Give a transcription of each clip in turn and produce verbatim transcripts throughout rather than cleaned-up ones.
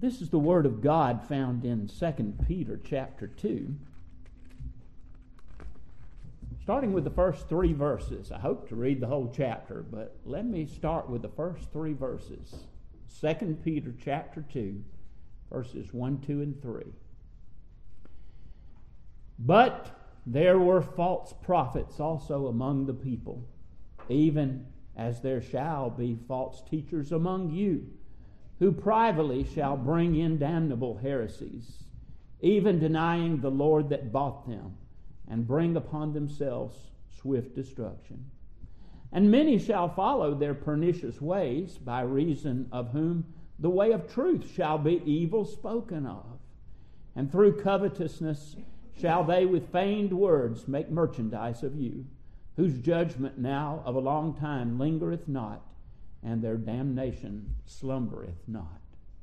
This is the Word of God found in Second Peter chapter two. Starting with the first three verses. I hope to read the whole chapter, but let me start with the first three verses. Second Peter chapter two, verses one, two, and three. But there were false prophets also among the people, even as there shall be false teachers among you, who privately shall bring in damnable heresies, even denying the Lord that bought them, and bring upon themselves swift destruction. And many shall follow their pernicious ways, by reason of whom the way of truth shall be evil spoken of. And through covetousness shall they with feigned words make merchandise of you, whose judgment now of a long time lingereth not, and their damnation slumbereth not.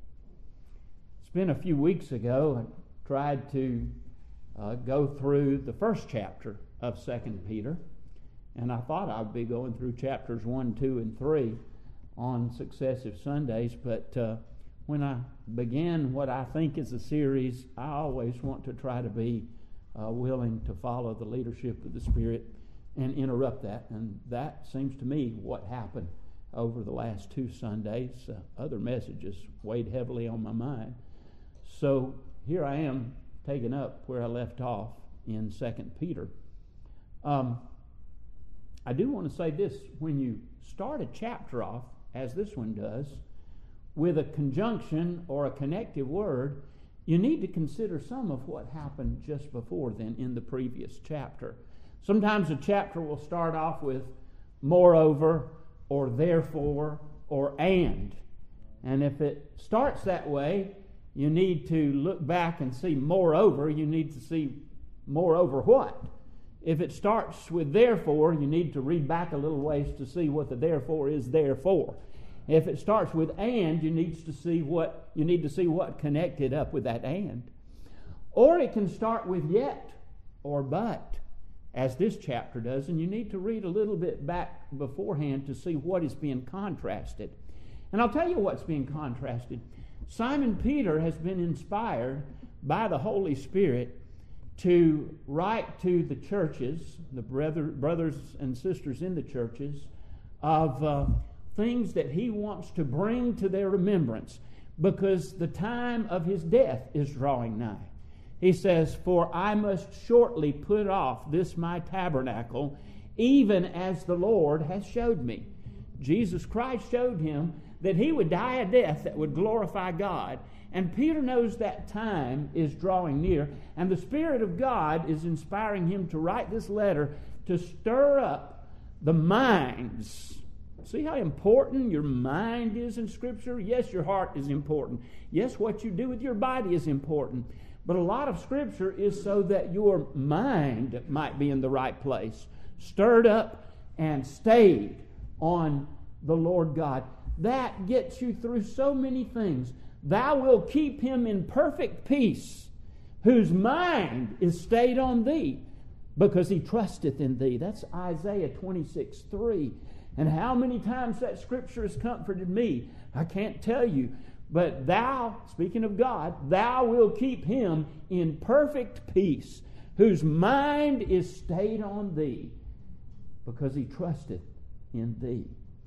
It's been a few weeks ago, I tried to uh, go through the first chapter of Second Peter, and I thought I'd be going through chapters one, two, and three on successive Sundays, but uh, when I begin what I think is a series, I always want to try to be uh, willing to follow the leadership of the Spirit and interrupt that, and that seems to me what happened over the last two Sundays. Uh, other messages weighed heavily on my mind. So here I am taking up where I left off in Second Peter. Um, I do want to say this. When you start a chapter off, as this one does, with a conjunction or a connective word, you need to consider some of what happened just before then in the previous chapter. Sometimes a chapter will start off with moreover, or therefore, or and. And if it starts that way, you need to look back and see moreover. You need to see moreover what? If it starts with therefore, you need to read back a little ways to see what the therefore is therefore. If it starts with and, you need to see what you need to see what connected up with that and. Or it can start with yet or but, as this chapter does, and you need to read a little bit back beforehand to see what is being contrasted. And I'll tell you what's being contrasted. Simon Peter has been inspired by the Holy Spirit to write to the churches, the brother, brothers and sisters in the churches, of uh, things that he wants to bring to their remembrance, because the time of his death is drawing nigh. He says, for I must shortly put off this my tabernacle, even as the Lord has showed me. Jesus Christ showed him that he would die a death that would glorify God. And Peter knows that time is drawing near, and the Spirit of God is inspiring him to write this letter to stir up the minds. See how important your mind is in Scripture? Yes, your heart is important. Yes, what you do with your body is important. But a lot of Scripture is so that your mind might be in the right place, stirred up and stayed on the Lord God. That gets you through so many things. Thou wilt keep him in perfect peace, whose mind is stayed on thee, because he trusteth in thee. That's Isaiah twenty-six three. And how many times that Scripture has comforted me, I can't tell you. But thou, speaking of God, thou wilt keep him in perfect peace, whose mind is stayed on thee, because he trusteth in thee.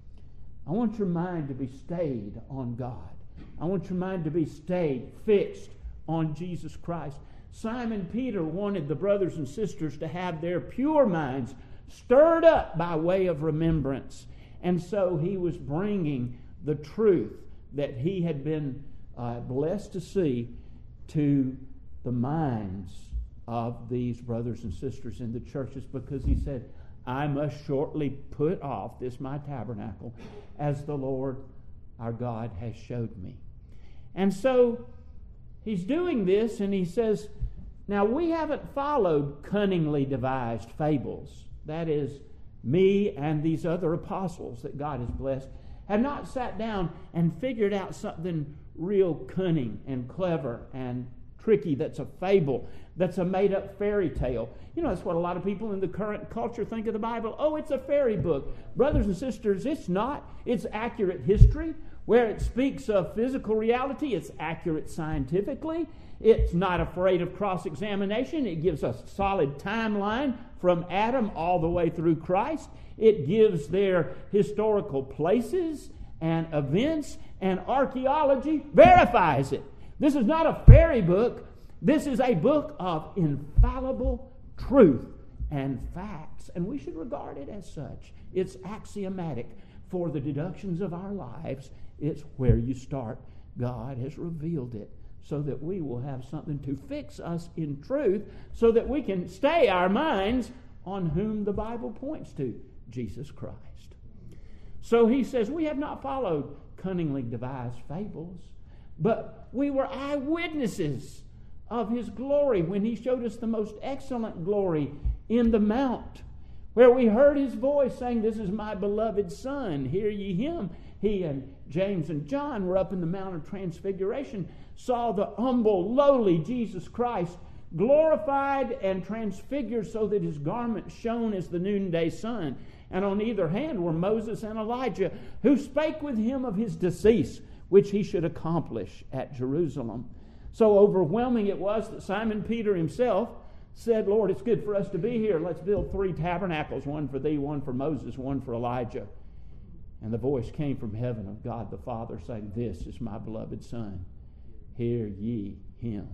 I want your mind to be stayed on God. I want your mind to be stayed, fixed on Jesus Christ. Simon Peter wanted the brothers and sisters to have their pure minds stirred up by way of remembrance. And so he was bringing the truth that he had been uh, blessed to see to the minds of these brothers and sisters in the churches, because he said, I must shortly put off this my tabernacle, as the Lord our God has showed me. And so he's doing this, and he says, now we haven't followed cunningly devised fables. That is, me and these other apostles that God has blessed have not sat down and figured out something real cunning and clever and tricky that's a fable, that's a made-up fairy tale. You know, that's what a lot of people in the current culture think of the Bible. Oh, it's a fairy book. Brothers and sisters, it's not. It's accurate history. Where it speaks of physical reality, it's accurate scientifically. It's not afraid of cross-examination. It gives a solid timeline from Adam all the way through Christ. It gives their historical places and events, and archaeology verifies it. This is not a fairy book. This is a book of infallible truth and facts, and we should regard it as such. It's axiomatic for the deductions of our lives. It's where you start. God has revealed it so that we will have something to fix us in truth, so that we can stay our minds on whom the Bible points to, Jesus Christ. So he says, we have not followed cunningly devised fables, but we were eyewitnesses of his glory when he showed us the most excellent glory in the mount, where we heard his voice saying, this is my beloved Son, hear ye him. He and James and John were up in the Mount of Transfiguration, saw the humble, lowly Jesus Christ glorified and transfigured so that his garment shone as the noonday sun. And on either hand were Moses and Elijah, who spake with him of his decease, which he should accomplish at Jerusalem. So overwhelming it was that Simon Peter himself said, Lord, it's good for us to be here. Let's build three tabernacles, one for thee, one for Moses, one for Elijah. And the voice came from heaven of God the Father, saying, this is my beloved Son. Hear ye him.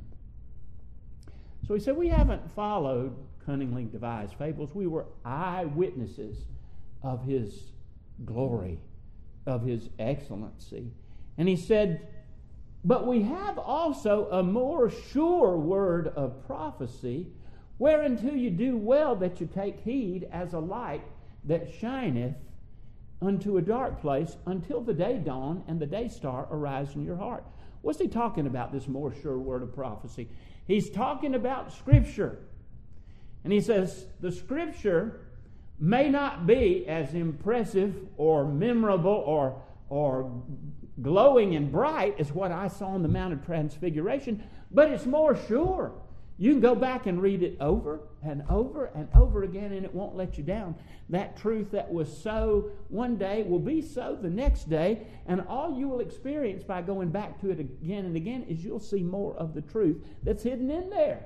So he said, we haven't followed cunningly devised fables. We were eyewitnesses of his glory, of his excellency. And he said, but we have also a more sure word of prophecy, whereunto you do well that you take heed, as a light that shineth unto a dark place, until the day dawn and the day star arise in your heart. What's he talking about, this more sure word of prophecy? He's talking about Scripture. And he says, the Scripture may not be as impressive or memorable or, or glowing and bright as what I saw on the Mount of Transfiguration, but it's more sure. You can go back and read it over and over and over again, and it won't let you down. That truth that was so one day will be so the next day, and all you will experience by going back to it again and again is you'll see more of the truth that's hidden in there.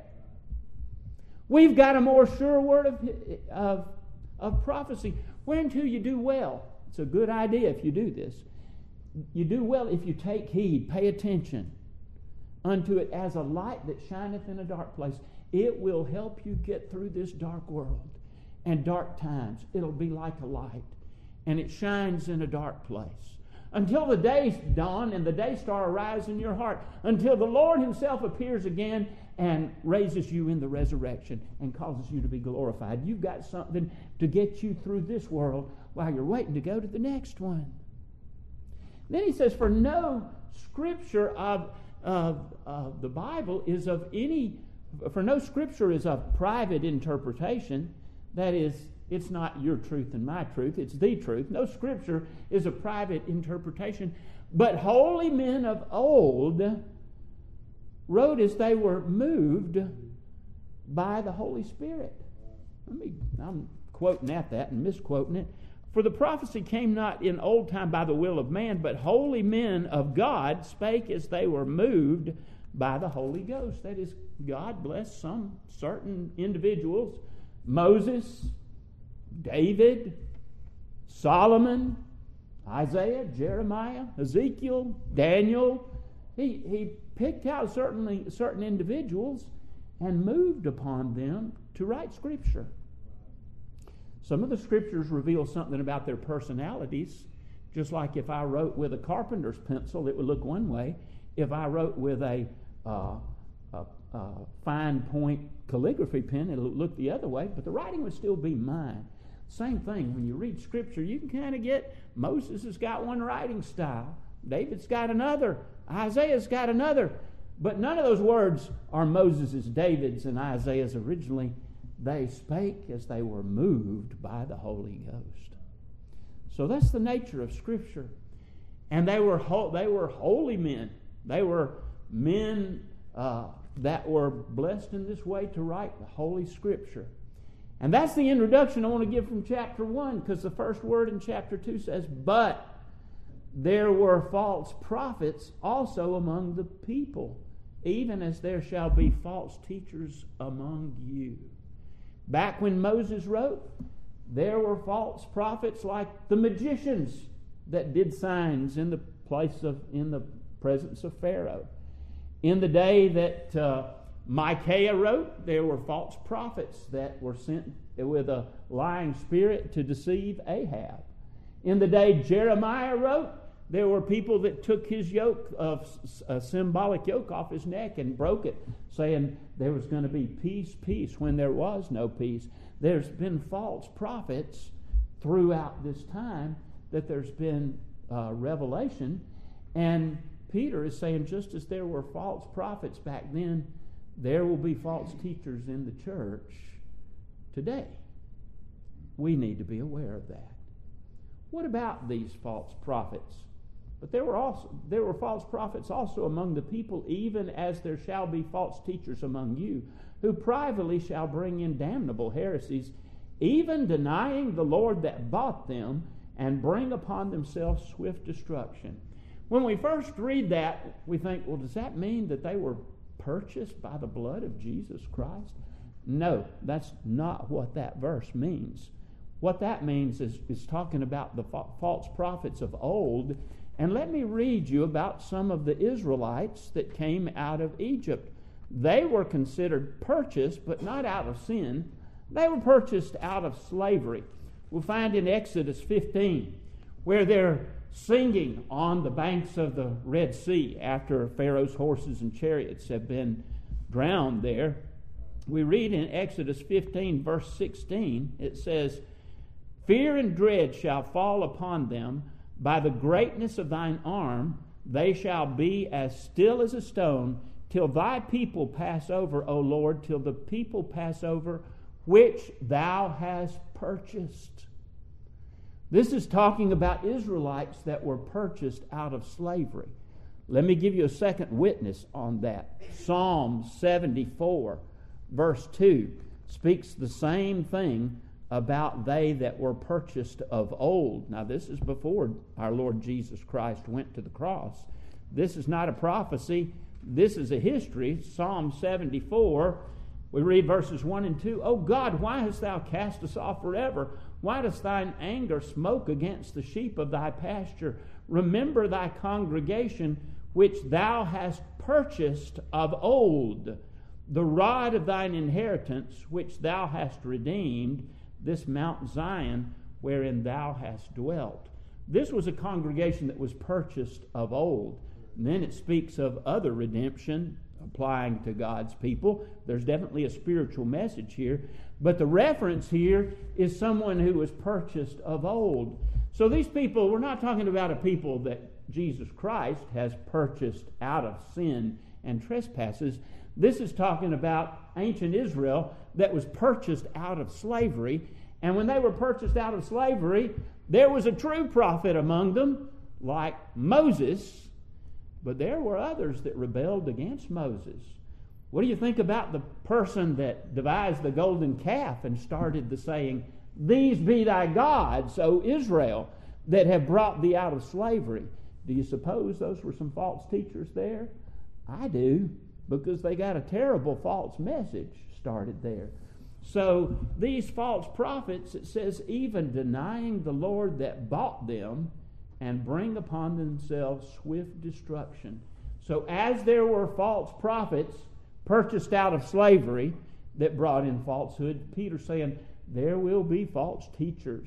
We've got a more sure word of, of, of prophecy, whereunto you do well. It's a good idea if you do this. You do well if you take heed, pay attention unto it as a light that shineth in a dark place. It will help you get through this dark world and dark times. It'll be like a light, and it shines in a dark place. Until the day dawn and the day star arise in your heart, until the Lord himself appears again and raises you in the resurrection and causes you to be glorified. You've got something to get you through this world while you're waiting to go to the next one. Then he says, for no scripture of Of uh, the Bible is of any, for no scripture is of private interpretation. That is, it's not your truth and my truth, it's the truth. No scripture is a private interpretation. But holy men of old wrote as they were moved by the Holy Spirit. Let me, I'm quoting at that and misquoting it. For the prophecy came not in old time by the will of man, but holy men of God spake as they were moved by the Holy Ghost. That is, God blessed some certain individuals, Moses, David, Solomon, Isaiah, Jeremiah, Ezekiel, Daniel. He, he picked out certainly certain individuals and moved upon them to write Scripture. Some of the scriptures reveal something about their personalities. Just like if I wrote with a carpenter's pencil, it would look one way. If I wrote with a, uh, a, a fine point calligraphy pen, it would look the other way, but the writing would still be mine. Same thing, when you read Scripture, you can kind of get, Moses has got one writing style, David's got another, Isaiah's got another, but none of those words are Moses's, David's, and Isaiah's originally. They spake as they were moved by the Holy Ghost. So that's the nature of Scripture. And they were ho- they were holy men. They were men uh, that were blessed in this way to write the Holy Scripture. And that's the introduction I want to give from chapter one, because the first word in chapter two says, but there were false prophets also among the people, even as there shall be false teachers among you. Back when Moses wrote, there were false prophets like the magicians that did signs in the place of in the presence of Pharaoh. In the day that uh, Micaiah wrote, there were false prophets that were sent with a lying spirit to deceive Ahab. In the day Jeremiah wrote, there were people that took his yoke, of a symbolic yoke, off his neck and broke it, saying there was going to be peace, peace, when there was no peace. There's been false prophets throughout this time that there's been uh, revelation. And Peter is saying, just as there were false prophets back then, there will be false teachers in the church today. We need to be aware of that. What about these false prophets? But there were also there were false prophets also among the people, even as there shall be false teachers among you, who privately shall bring in damnable heresies, even denying the Lord that bought them, and bring upon themselves swift destruction. When we first read that, we think, well, does that mean that they were purchased by the blood of Jesus Christ? No, that's not what that verse means. What that means is, is talking about the fa- false prophets of old. And let me read you about some of the Israelites that came out of Egypt. They were considered purchased, but not out of sin. They were purchased out of slavery. We'll find in Exodus fifteen, where they're singing on the banks of the Red Sea after Pharaoh's horses and chariots have been drowned there. We read in Exodus fifteen, verse sixteen, it says, "Fear and dread shall fall upon them. By the greatness of thine arm, they shall be as still as a stone, till thy people pass over, O Lord, till the people pass over, which thou hast purchased." This is talking about Israelites that were purchased out of slavery. Let me give you a second witness on that. Psalm seventy-four, verse two, speaks the same thing about they that were purchased of old. Now, this is before our Lord Jesus Christ went to the cross. This is not a prophecy. This is a history. Psalm seventy-four, we read verses one and two. "O God, why hast thou cast us off forever? Why does thine anger smoke against the sheep of thy pasture? Remember thy congregation, which thou hast purchased of old, the rod of thine inheritance, which thou hast redeemed, this Mount Zion, wherein thou hast dwelt." This was a congregation that was purchased of old. And then it speaks of other redemption applying to God's people. There's definitely a spiritual message here. But the reference here is someone who was purchased of old. So these people, we're not talking about a people that Jesus Christ has purchased out of sin and trespasses. This is talking about ancient Israel that was purchased out of slavery. And when they were purchased out of slavery, there was a true prophet among them, like Moses, but there were others that rebelled against Moses. What do you think about the person that devised the golden calf and started the saying, "These be thy gods, O Israel, that have brought thee out of slavery"? Do you suppose those were some false teachers there? I do, because they got a terrible false message started there. So these false prophets, it says, even denying the Lord that bought them, and bring upon themselves swift destruction. So as there were false prophets purchased out of slavery that brought in falsehood, Peter's saying there will be false teachers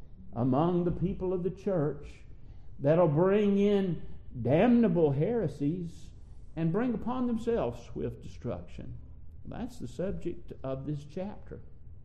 among the people of the church that'll bring in damnable heresies and bring upon themselves swift destruction. That's the subject of this chapter.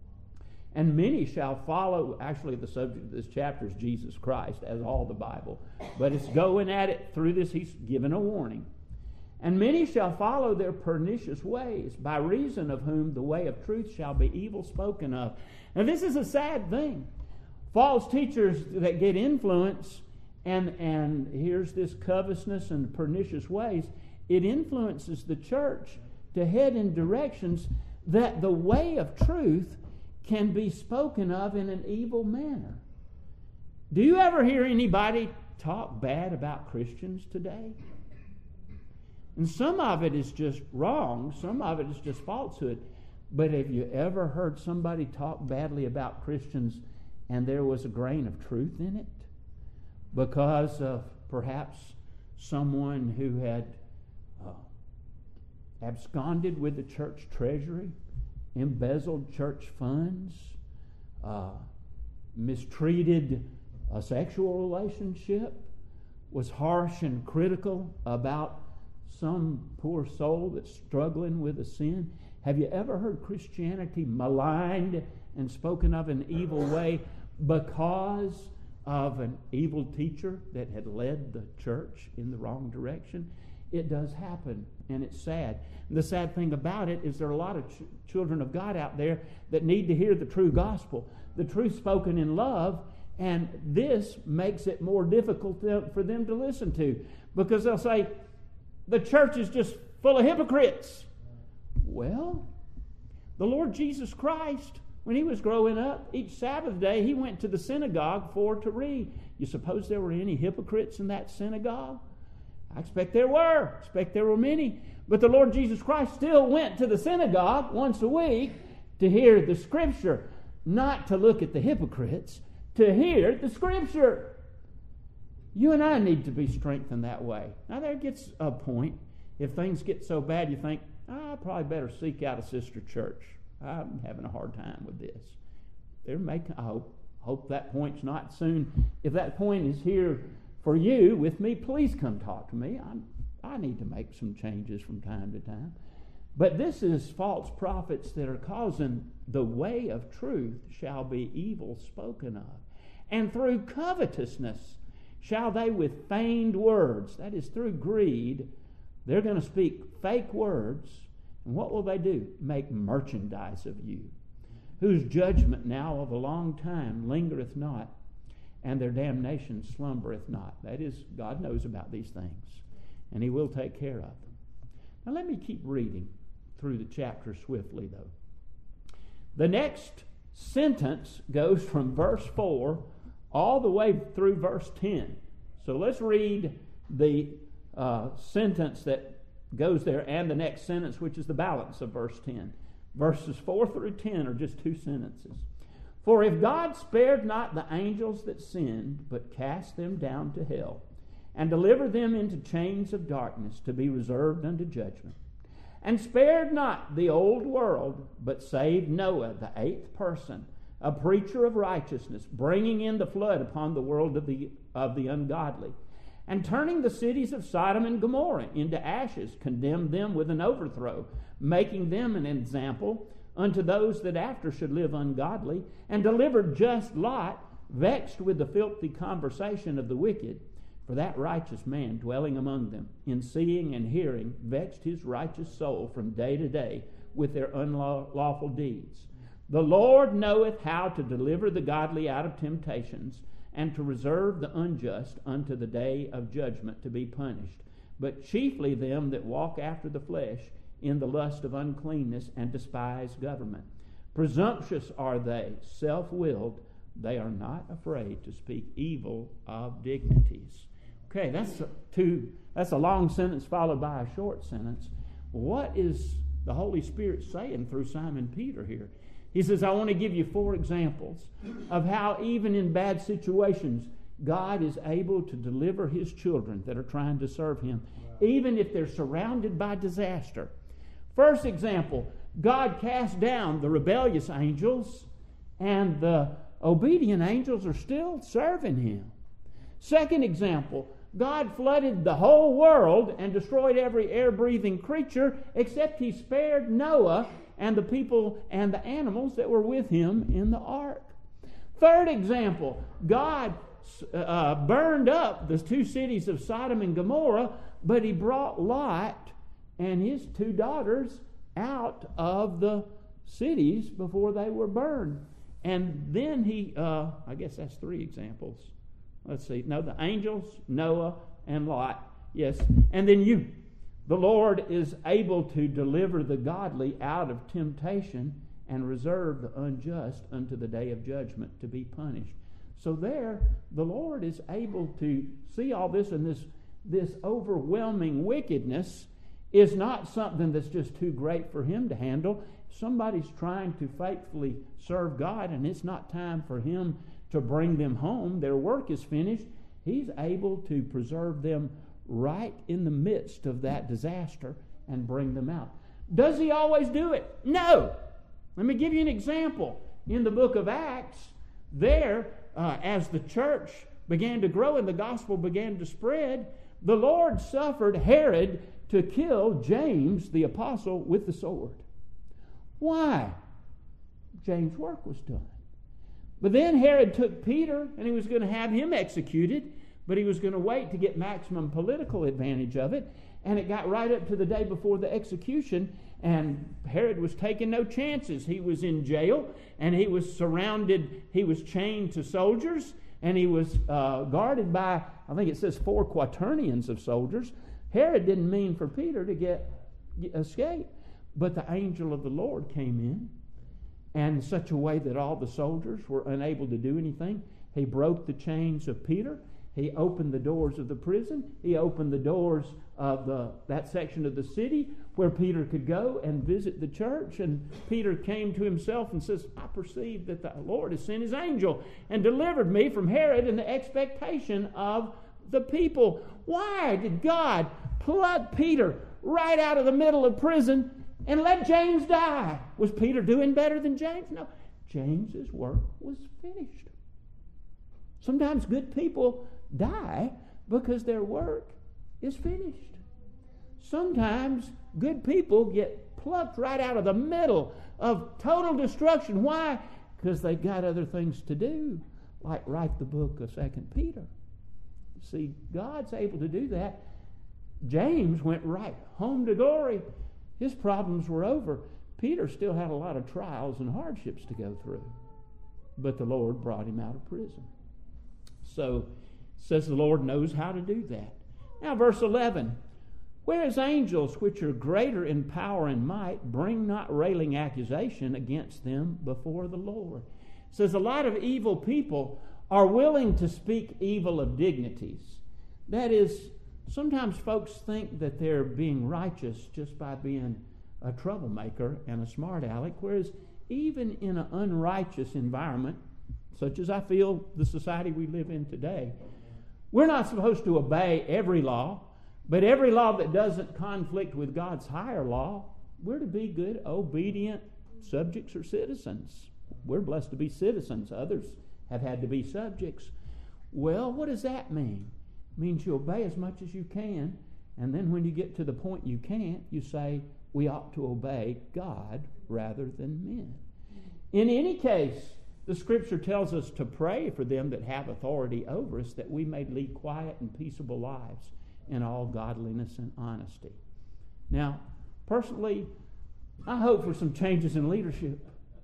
And many shall follow. Actually, the subject of this chapter is Jesus Christ, as all the Bible. But it's going at it through this. He's given a warning. "And many shall follow their pernicious ways, by reason of whom the way of truth shall be evil spoken of." And this is a sad thing. False teachers that get influence, and, and here's this covetousness and pernicious ways, it influences the church to head in directions that the way of truth can be spoken of in an evil manner. Do you ever hear anybody talk bad about Christians today. And some of it is just wrong. Some of it is just falsehood. But have you ever heard somebody talk badly about Christians and there was a grain of truth in it? Because of perhaps someone who had uh, absconded with the church treasury, embezzled church funds, uh, mistreated a sexual relationship, was harsh and critical about some poor soul that's struggling with a sin. Have you ever heard Christianity maligned and spoken of in an evil way because of an evil teacher that had led the church in the wrong direction? It does happen, and it's sad. And the sad thing about it is there are a lot of ch- children of God out there that need to hear the true gospel, the truth spoken in love, and this makes it more difficult to, for them to listen to, because they'll say, the church is just full of hypocrites. Well, the Lord Jesus Christ, when he was growing up, each Sabbath day he went to the synagogue for to read. You suppose there were any hypocrites in that synagogue? I expect there were. I expect there were many. But the Lord Jesus Christ still went to the synagogue once a week to hear the Scripture, not to look at the hypocrites, to hear the Scripture. You and I need to be strengthened that way. Now there gets a point, if things get so bad you think, I probably better seek out a sister church. I'm having a hard time with this. There may, I hope, hope that point's not soon. If that point is here for you with me, please come talk to me. I'm, I need to make some changes from time to time. But this is false prophets that are causing the way of truth shall be evil spoken of. And through covetousness shall they with feigned words, that is through greed, they're going to speak fake words. And what will they do? Make merchandise of you, whose judgment now of a long time lingereth not, and their damnation slumbereth not. That is, God knows about these things, and he will take care of them. Now let me keep reading through the chapter swiftly, though. The next sentence goes from verse four all the way through verse ten. So let's read the uh, sentence that goes there and the next sentence, which is the balance of verse ten. Verses four through ten are just two sentences. For if God spared not the angels that sinned, but cast them down to hell, and delivered them into chains of darkness to be reserved unto judgment, and spared not the old world, but saved Noah, the eighth person, a preacher of righteousness, bringing in the flood upon the world of the, of the ungodly, and turning the cities of Sodom and Gomorrah into ashes, condemned them with an overthrow, making them an example unto those that after should live ungodly, and delivered just Lot, vexed with the filthy conversation of the wicked. For that righteous man dwelling among them, in seeing and hearing, vexed his righteous soul from day to day with their unlawful deeds. The Lord knoweth how to deliver the godly out of temptations, and to reserve the unjust unto the day of judgment to be punished, but chiefly them that walk after the flesh in the lust of uncleanness and despise government. Presumptuous are they, self-willed, they are not afraid to speak evil of dignities. Okay, that's a two, that's a long sentence followed by a short sentence. What is the Holy Spirit saying through Simon Peter here? He says, I want to give you four examples of how even in bad situations, God is able to deliver his children that are trying to serve him, even if they're surrounded by disaster. First example, God cast down the rebellious angels, and the obedient angels are still serving him. Second example, God flooded the whole world and destroyed every air-breathing creature, except he spared Noah and the people and the animals that were with him in the ark. Third example, God uh, burned up the two cities of Sodom and Gomorrah, but he brought Lot and his two daughters out of the cities before they were burned. And then he, uh, I guess that's three examples. Let's see. No, the angels, Noah, and Lot. Yes. And then you. The Lord is able to deliver the godly out of temptation and reserve the unjust unto the day of judgment to be punished. So there, the Lord is able to see all this, and this, this overwhelming wickedness is not something that's just too great for him to handle. Somebody's trying to faithfully serve God, and it's not time for him to bring them home. Their work is finished. He's able to preserve them right in the midst of that disaster and bring them out. Does he always do it? No. Let me give you an example. In the book of Acts, there, uh, as the church began to grow and the gospel began to spread, the Lord suffered Herod to kill James the apostle with the sword. Why? James' work was done. But then Herod took Peter, and he was going to have him executed, but he was going to wait to get maximum political advantage of it. And it got right up to the day before the execution, and Herod was taking no chances. He was in jail, and he was surrounded, he was chained to soldiers, and he was uh, guarded by, I think it says, four quaternions of soldiers. Herod didn't mean for Peter to get, get escape, but the angel of the Lord came in, and in such a way that all the soldiers were unable to do anything. He broke the chains of Peter. He opened the doors of the prison. He opened the doors of the that section of the city where Peter could go and visit the church. And Peter came to himself and says, I perceive that the Lord has sent his angel and delivered me from Herod and the expectation of the people. Why did God pluck Peter right out of the middle of prison and let James die? Was Peter doing better than James? No. James's work was finished. Sometimes good people die because their work is finished. Sometimes good people get plucked right out of the middle of total destruction. Why? Because they got other things to do, like write the book of Second Peter. See, God's able to do that. James went right home to glory. His problems were over. Peter still had a lot of trials and hardships to go through, but the Lord brought him out of prison. So, says the Lord knows how to do that. Now, verse eleven. Whereas angels, which are greater in power and might, bring not railing accusation against them before the Lord. It says a lot of evil people are willing to speak evil of dignities. That is, sometimes folks think that they're being righteous just by being a troublemaker and a smart aleck, whereas even in an unrighteous environment, such as I feel the society we live in today, we're not supposed to obey every law, but every law that doesn't conflict with God's higher law, we're to be good, obedient subjects or citizens. We're blessed to be citizens. Others have had to be subjects. Well, what does that mean? It means you obey as much as you can, and then when you get to the point you can't, you say, we ought to obey God rather than men. In any case, the Scripture tells us to pray for them that have authority over us, that we may lead quiet and peaceable lives in all godliness and honesty. Now, personally, I hope for some changes in leadership.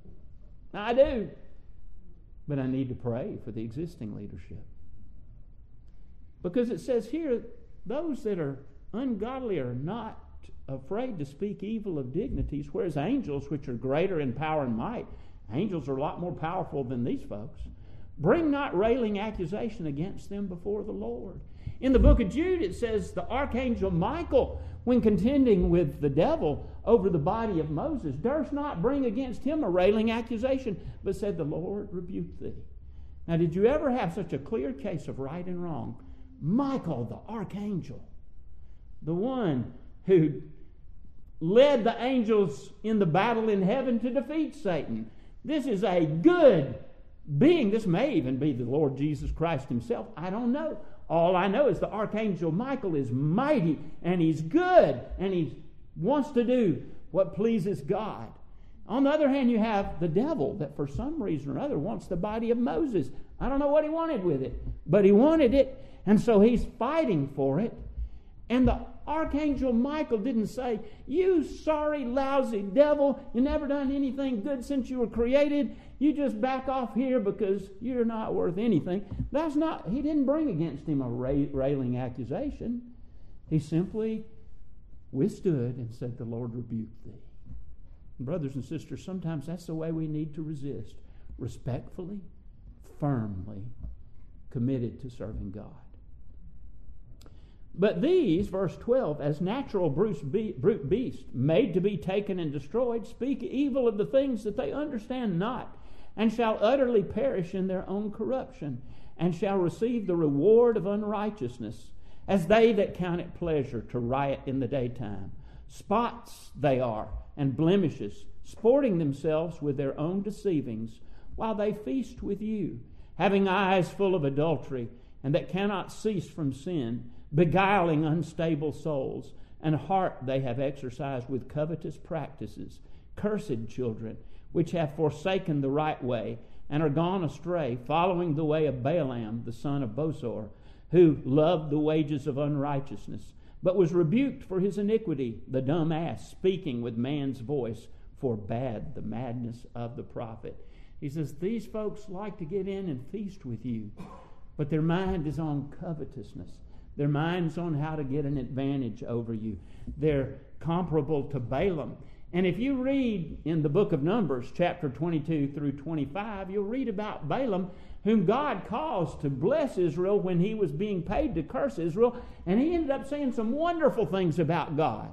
I do. But I need to pray for the existing leadership. Because it says here, those that are ungodly are not afraid to speak evil of dignities, whereas angels, which are greater in power and might, angels are a lot more powerful than these folks, bring not railing accusation against them before the Lord. In the book of Jude, it says the archangel Michael, when contending with the devil over the body of Moses, durst not bring against him a railing accusation, but said, the Lord rebuke thee. Now, did you ever have such a clear case of right and wrong? Michael, the archangel, the one who led the angels in the battle in heaven to defeat Satan. This is a good being. This may even be the Lord Jesus Christ himself. I don't know. All I know is the archangel Michael is mighty, and he's good, and he wants to do what pleases God. On the other hand, you have the devil that for some reason or other wants the body of Moses. I don't know what he wanted with it, but he wanted it, and so he's fighting for it. And the archangel Michael didn't say, you sorry, lousy devil, you never done anything good since you were created. You just back off here because you're not worth anything. That's not, he didn't bring against him a railing accusation. He simply withstood and said, the Lord rebuke thee. Brothers and sisters, sometimes that's the way we need to resist. Respectfully, firmly committed to serving God. But these, verse twelve, as natural brute beasts, made to be taken and destroyed, speak evil of the things that they understand not, and shall utterly perish in their own corruption, and shall receive the reward of unrighteousness, as they that count it pleasure to riot in the daytime. Spots they are, and blemishes, sporting themselves with their own deceivings, while they feast with you, having eyes full of adultery, and that cannot cease from sin, beguiling unstable souls, and heart they have exercised with covetous practices. Cursed children, which have forsaken the right way, and are gone astray, following the way of Balaam, the son of Bosor, who loved the wages of unrighteousness, but was rebuked for his iniquity. The dumb ass, speaking with man's voice, forbade the madness of the prophet. He says, these folks like to get in and feast with you, but their mind is on covetousness. Their mind's on how to get an advantage over you. They're comparable to Balaam. And if you read in the book of Numbers, chapter twenty-two through twenty-five, you'll read about Balaam, whom God caused to bless Israel when he was being paid to curse Israel. And he ended up saying some wonderful things about God.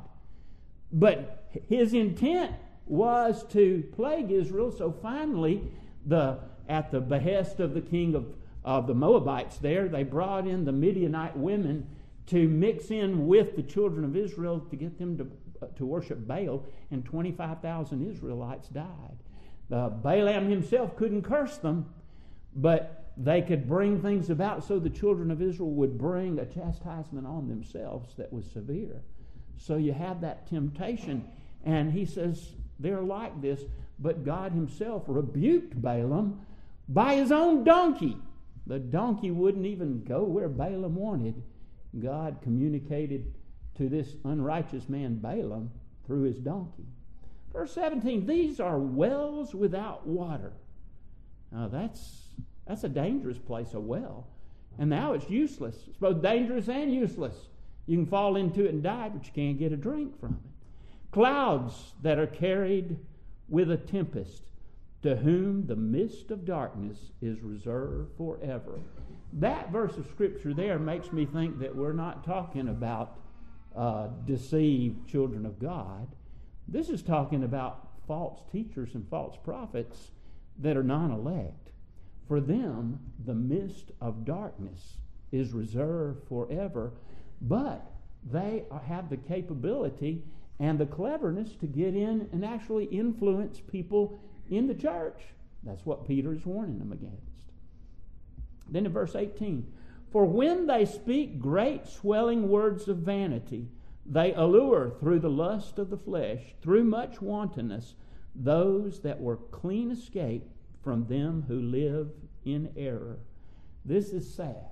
But his intent was to plague Israel. So finally, the at the behest of the king of, of the Moabites there, they brought in the Midianite women to mix in with the children of Israel to get them to to worship Baal, and twenty-five thousand Israelites died. Uh, Balaam himself couldn't curse them, but they could bring things about so the children of Israel would bring a chastisement on themselves that was severe. So you have that temptation, and he says they're like this, but God himself rebuked Balaam by his own donkey. The donkey wouldn't even go where Balaam wanted. God communicated to this unrighteous man Balaam through his donkey. Verse seventeen, these are wells without water. Now that's that's a dangerous place, a well. And now it's useless. It's both dangerous and useless. You can fall into it and die, but you can't get a drink from it. Clouds that are carried with a tempest, to whom the mist of darkness is reserved forever. That verse of Scripture there makes me think that we're not talking about Uh, deceived children of God. This is talking about false teachers and false prophets that are non-elect. For them, the mist of darkness is reserved forever, but they are, have the capability and the cleverness to get in and actually influence people in the church. That's what Peter is warning them against. Then in verse eighteen, for when they speak great swelling words of vanity, they allure through the lust of the flesh, through much wantonness, those that were clean escaped from them who live in error. This is sad.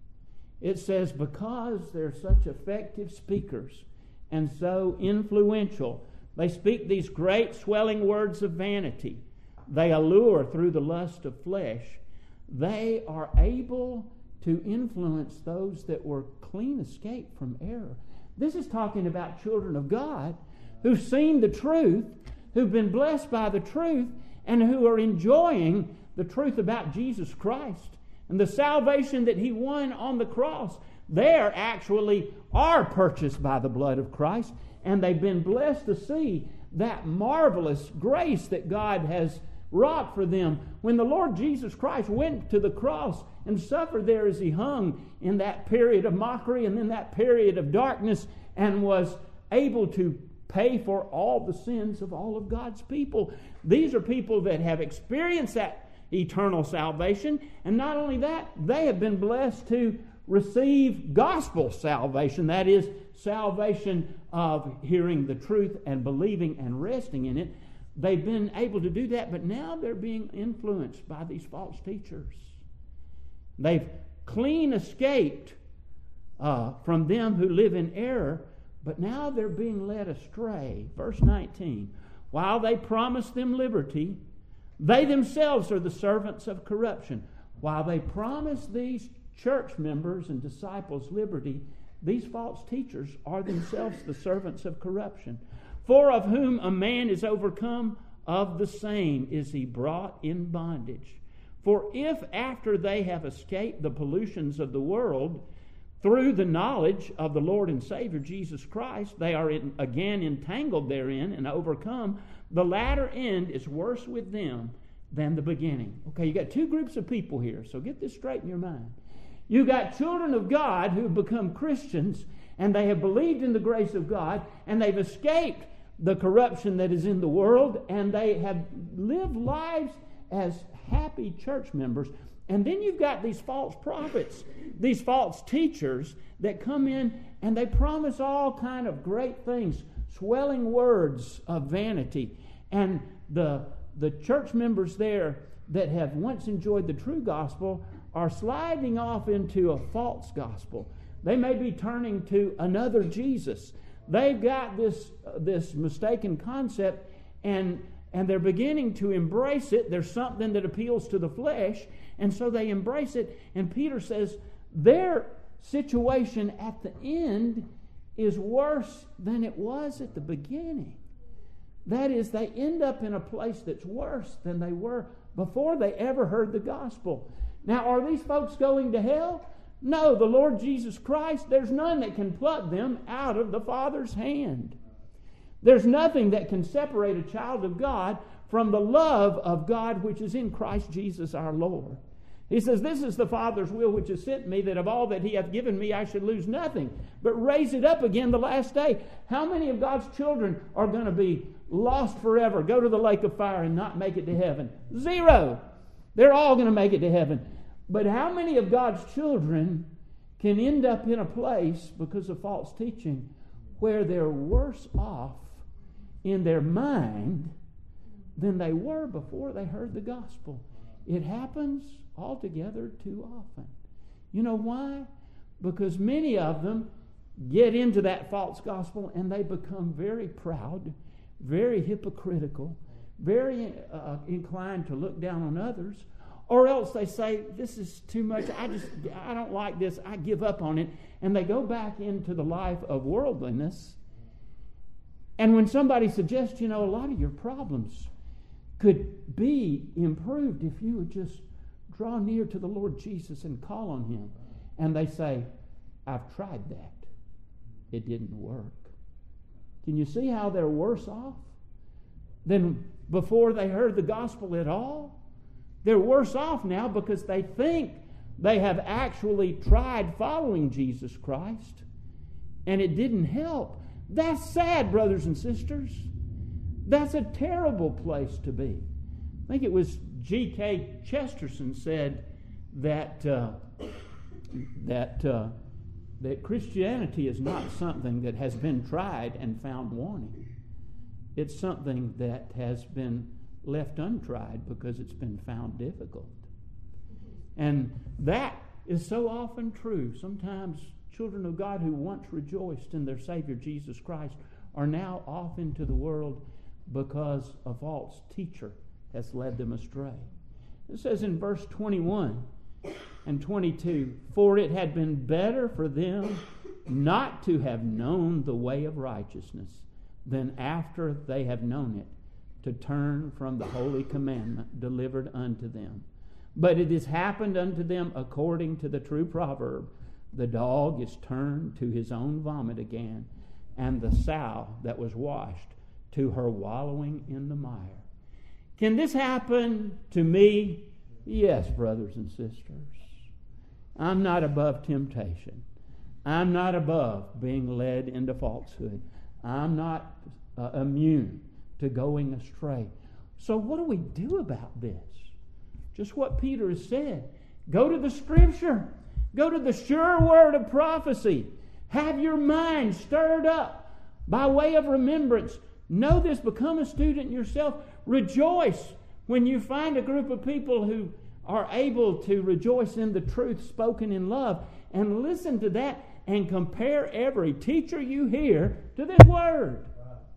It says because they're such effective speakers and so influential, they speak these great swelling words of vanity. They allure through the lust of flesh. They are able to influence those that were clean escaped from error. This is talking about children of God who've seen the truth, who've been blessed by the truth, and who are enjoying the truth about Jesus Christ and the salvation that He won on the cross. They actually are purchased by the blood of Christ, and they've been blessed to see that marvelous grace that God has wrought for them. When the Lord Jesus Christ went to the cross and suffered there as He hung in that period of mockery and then that period of darkness, and was able to pay for all the sins of all of God's people. These are people that have experienced that eternal salvation, and not only that, they have been blessed to receive gospel salvation. That is, salvation of hearing the truth and believing and resting in it. They've been able to do that, but now they're being influenced by these false teachers. They've clean escaped uh, from them who live in error, but now they're being led astray. Verse nineteen, while they promise them liberty, they themselves are the servants of corruption. While they promise these church members and disciples liberty, these false teachers are themselves the servants of corruption. For of whom a man is overcome, of the same is he brought in bondage. For if after they have escaped the pollutions of the world through the knowledge of the Lord and Savior Jesus Christ, they are in, again entangled therein and overcome, the latter end is worse with them than the beginning. Okay, you got two groups of people here, so get this straight in your mind. You got children of God who have become Christians, and they have believed in the grace of God, and they've escaped the corruption that is in the world, and they have lived lives as happy church members. And then you've got these false prophets, these false teachers that come in and they promise all kind of great things, swelling words of vanity. And the, the church members there that have once enjoyed the true gospel are sliding off into a false gospel. They may be turning to another Jesus. They've got this, uh, this mistaken concept, and And they're beginning to embrace it. There's something that appeals to the flesh, and so they embrace it. And Peter says their situation at the end is worse than it was at the beginning. That is, they end up in a place that's worse than they were before they ever heard the gospel. Now, are these folks going to hell? No, the Lord Jesus Christ, there's none that can pluck them out of the Father's hand. There's nothing that can separate a child of God from the love of God which is in Christ Jesus our Lord. He says, this is the Father's will which has sent me, that of all that He hath given me I should lose nothing, but raise it up again the last day. How many of God's children are going to be lost forever, go to the lake of fire and not make it to heaven? Zero. They're all going to make it to heaven. But how many of God's children can end up in a place because of false teaching where they're worse off in their mind than they were before they heard the gospel? It happens altogether too often. You know why? Because many of them get into that false gospel and they become very proud, very hypocritical, very uh, inclined to look down on others, or else they say, this is too much, I just, I don't like this, I give up on it, and they go back into the life of worldliness. And when somebody suggests, you know, a lot of your problems could be improved if you would just draw near to the Lord Jesus and call on Him, and they say, I've tried that. It didn't work. Can you see how they're worse off than before they heard the gospel at all? They're worse off now because they think they have actually tried following Jesus Christ, and it didn't help. That's sad, brothers and sisters. That's a terrible place to be. I think it was G K Chesterton said that uh, that uh, that Christianity is not something that has been tried and found wanting. It's something that has been left untried because it's been found difficult. And that is so often true. Sometimes children of God who once rejoiced in their Savior Jesus Christ are now off into the world because a false teacher has led them astray. It says in verse twenty-one and twenty-two, for it had been better for them not to have known the way of righteousness than after they have known it, to turn from the holy commandment delivered unto them. But it has happened unto them according to the true proverb, the dog is turned to his own vomit again, and the sow that was washed to her wallowing in the mire. Can this happen to me? Yes, brothers and sisters. I'm not above temptation. I'm not above being led into falsehood. I'm not uh, immune to going astray. So what do we do about this? Just what Peter has said. Go to the Scripture. Go to the sure word of prophecy. Have your mind stirred up by way of remembrance. Know this. Become a student yourself. Rejoice when you find a group of people who are able to rejoice in the truth spoken in love. And listen to that and compare every teacher you hear to this word,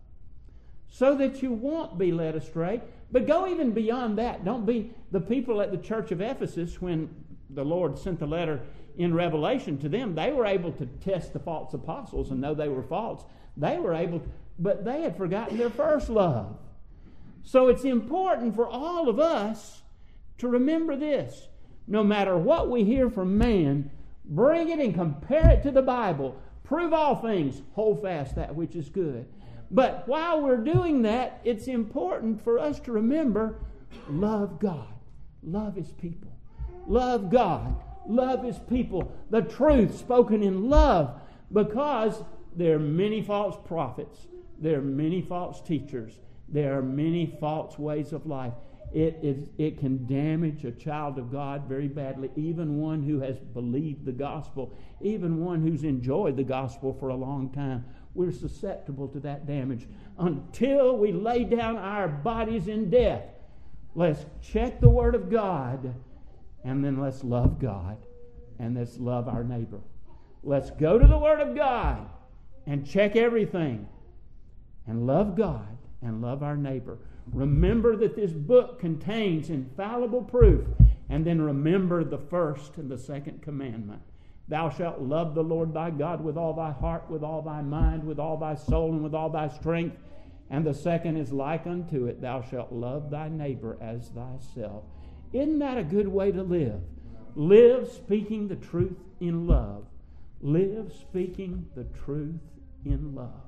so that you won't be led astray. But go even beyond that. Don't be the people at the church of Ephesus when the Lord sent the letter in Revelation to them. They were able to test the false apostles and know they were false. They were able to, but they had forgotten their first love. So it's important for all of us to remember this. No matter what we hear from man, bring it and compare it to the Bible. Prove all things, hold fast that which is good. But while we're doing that, it's important for us to remember, love God. Love His people. Love God. Love His people. The truth spoken in love, because there are many false prophets. There are many false teachers. There are many false ways of life. It, is, it can damage a child of God very badly, even one who has believed the gospel, even one who's enjoyed the gospel for a long time. We're susceptible to that damage. Until we lay down our bodies in death, let's check the Word of God, and then let's love God, and let's love our neighbor. Let's go to the Word of God and check everything, and love God and love our neighbor. Remember that this book contains infallible proof, and then remember the first and the second commandment. Thou shalt love the Lord thy God with all thy heart, with all thy mind, with all thy soul, and with all thy strength. And the second is like unto it, thou shalt love thy neighbor as thyself. Isn't that a good way to live? Live speaking the truth in love. Live speaking the truth in love.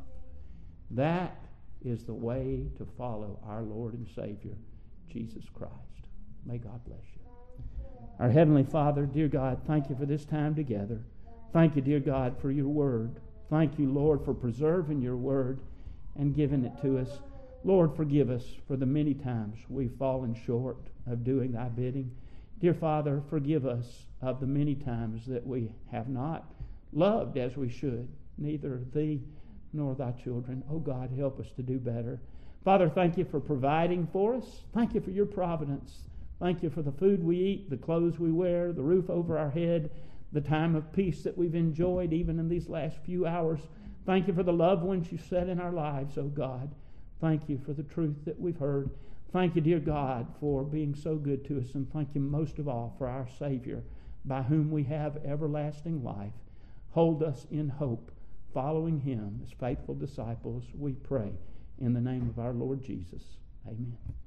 That is the way to follow our Lord and Savior, Jesus Christ. May God bless you. Our Heavenly Father, dear God, thank you for this time together. Thank you, dear God, for your word. Thank you, Lord, for preserving your word and giving it to us. Lord, forgive us for the many times we've fallen short of doing thy bidding. Dear Father, forgive us of the many times that we have not loved as we should, neither thee nor thy children. Oh God, help us to do better. Father, thank you for providing for us. Thank you for your providence. Thank you for the food we eat, the clothes we wear, the roof over our head, the time of peace that we've enjoyed even in these last few hours. Thank you for the loved ones you set in our lives, oh God. Thank you for the truth that we've heard. Thank you, dear God, for being so good to us. And thank you most of all for our Savior, by whom we have everlasting life. Hold us in hope, following him as faithful disciples, we pray in the name of our Lord Jesus. Amen.